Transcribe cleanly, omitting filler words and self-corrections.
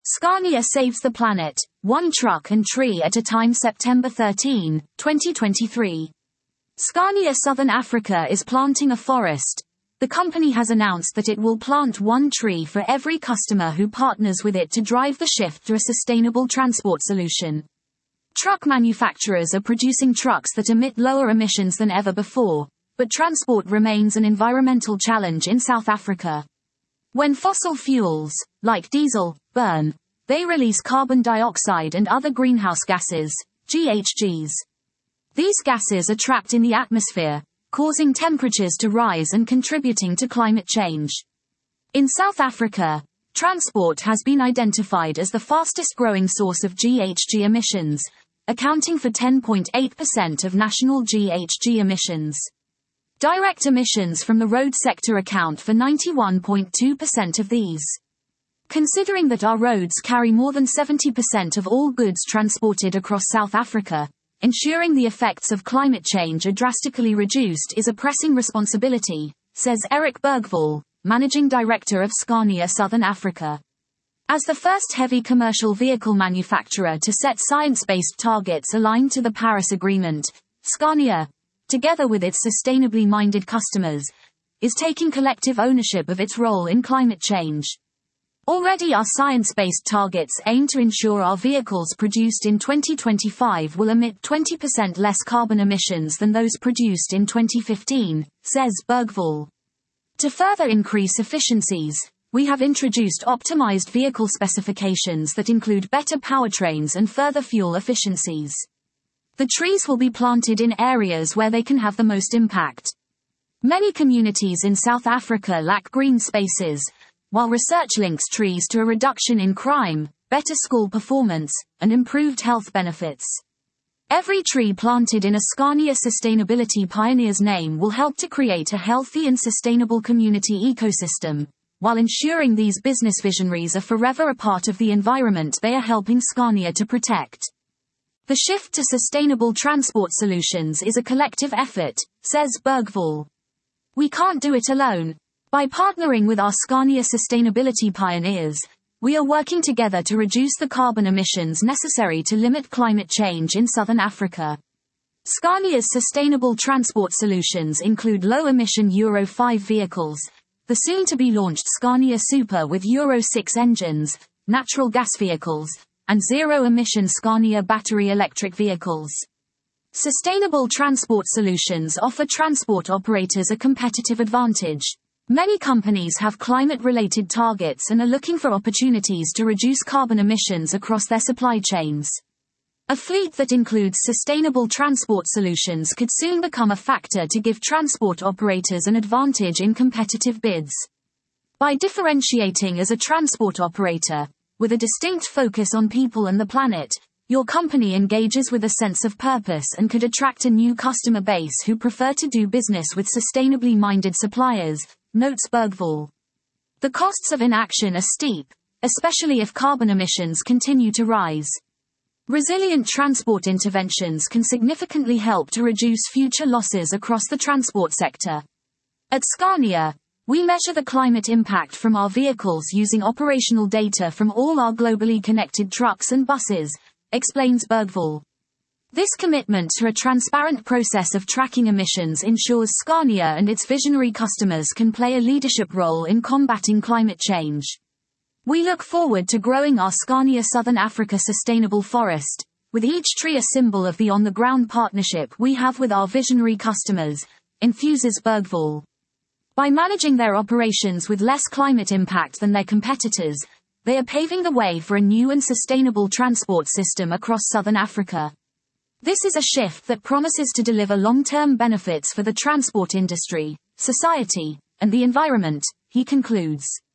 Scania saves the planet, one truck and tree at a time. September 13, 2023. Scania Southern Africa is planting a forest. The company has announced that it will plant one tree for every customer who partners with it to drive the shift to a sustainable transport solution. Truck manufacturers are producing trucks that emit lower emissions than ever before, but transport remains an environmental challenge in South Africa. When fossil fuels, like diesel, burn, they release carbon dioxide and other greenhouse gases, GHGs. These gases are trapped in the atmosphere, causing temperatures to rise and contributing to climate change. In South Africa, transport has been identified as the fastest growing source of GHG emissions, accounting for 10.8% of national GHG emissions. Direct emissions from the road sector account for 91.2% of these. Considering that our roads carry more than 70% of all goods transported across South Africa, ensuring the effects of climate change are drastically reduced is a pressing responsibility, says Eric Bergvall, Managing Director of Scania Southern Africa. As the first heavy commercial vehicle manufacturer to set science-based targets aligned to the Paris Agreement, Scania, together with its sustainably minded customers, is taking collective ownership of its role in climate change. Already our science-based targets aim to ensure our vehicles produced in 2025 will emit 20% less carbon emissions than those produced in 2015, says Bergvall. To further increase efficiencies, we have introduced optimized vehicle specifications that include better powertrains and further fuel efficiencies. The trees will be planted in areas where they can have the most impact. Many communities in South Africa lack green spaces, while research links trees to a reduction in crime, better school performance, and improved health benefits. Every tree planted in a Scania Sustainability Pioneer's name will help to create a healthy and sustainable community ecosystem, while ensuring these business visionaries are forever a part of the environment they are helping Scania to protect. The shift to sustainable transport solutions is a collective effort, says Bergvall. We can't do it alone. By partnering with our Scania Sustainability Pioneers, we are working together to reduce the carbon emissions necessary to limit climate change in Southern Africa. Scania's sustainable transport solutions include low-emission Euro 5 vehicles, the soon-to-be-launched Scania Super with Euro 6 engines, natural gas vehicles, and zero-emission Scania battery electric vehicles. Sustainable transport solutions offer transport operators a competitive advantage. Many companies have climate-related targets and are looking for opportunities to reduce carbon emissions across their supply chains. A fleet that includes sustainable transport solutions could soon become a factor to give transport operators an advantage in competitive bids. By differentiating as a transport operator, with a distinct focus on people and the planet, your company engages with a sense of purpose and could attract a new customer base who prefer to do business with sustainably minded suppliers, notes Bergvall. The costs of inaction are steep, especially if carbon emissions continue to rise. Resilient transport interventions can significantly help to reduce future losses across the transport sector. At Scania, we measure the climate impact from our vehicles using operational data from all our globally connected trucks and buses, explains Bergvall. This commitment to a transparent process of tracking emissions ensures Scania and its visionary customers can play a leadership role in combating climate change. We look forward to growing our Scania Southern Africa sustainable forest, with each tree a symbol of the on-the-ground partnership we have with our visionary customers, infuses Bergvall. By managing their operations with less climate impact than their competitors, they are paving the way for a new and sustainable transport system across Southern Africa. This is a shift that promises to deliver long-term benefits for the transport industry, society, and the environment, he concludes.